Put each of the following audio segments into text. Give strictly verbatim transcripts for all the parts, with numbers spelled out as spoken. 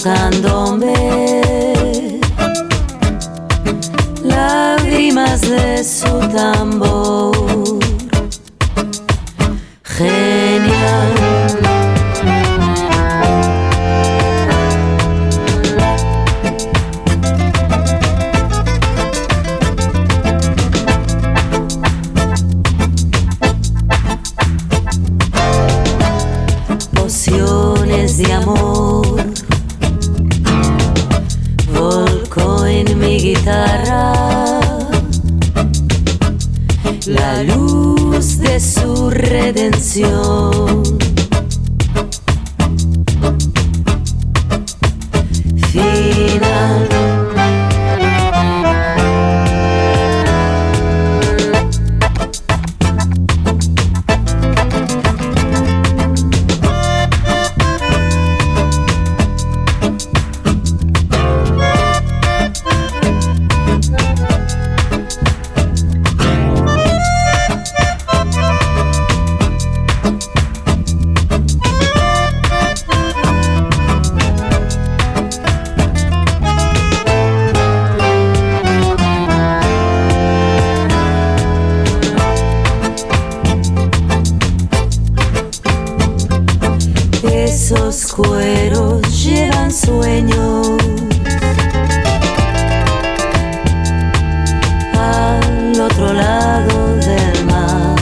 candombe, lágrimas de su tambor. Genial. Pociones de amor volcó en mi guitarra la luz de su redención. Final. Esos cueros llevan sueños al otro lado del mar.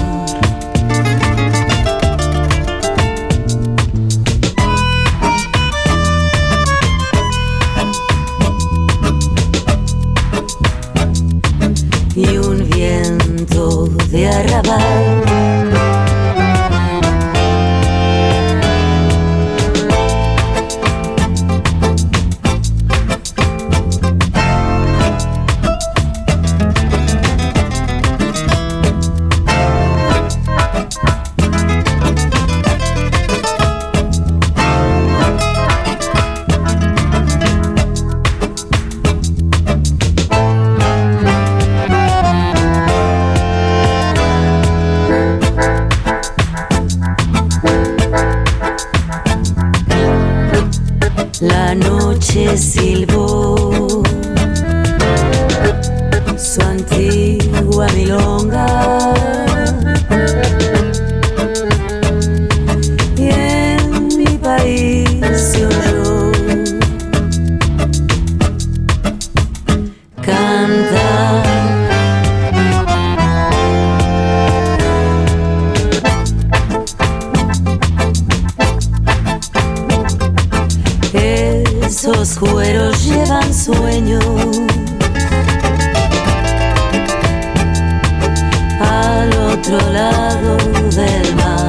Y un viento de arrabal la noche silbó su antigua milonga y en mi país se oyó cantar. Esos cueros llevan sueño al otro lado del mar.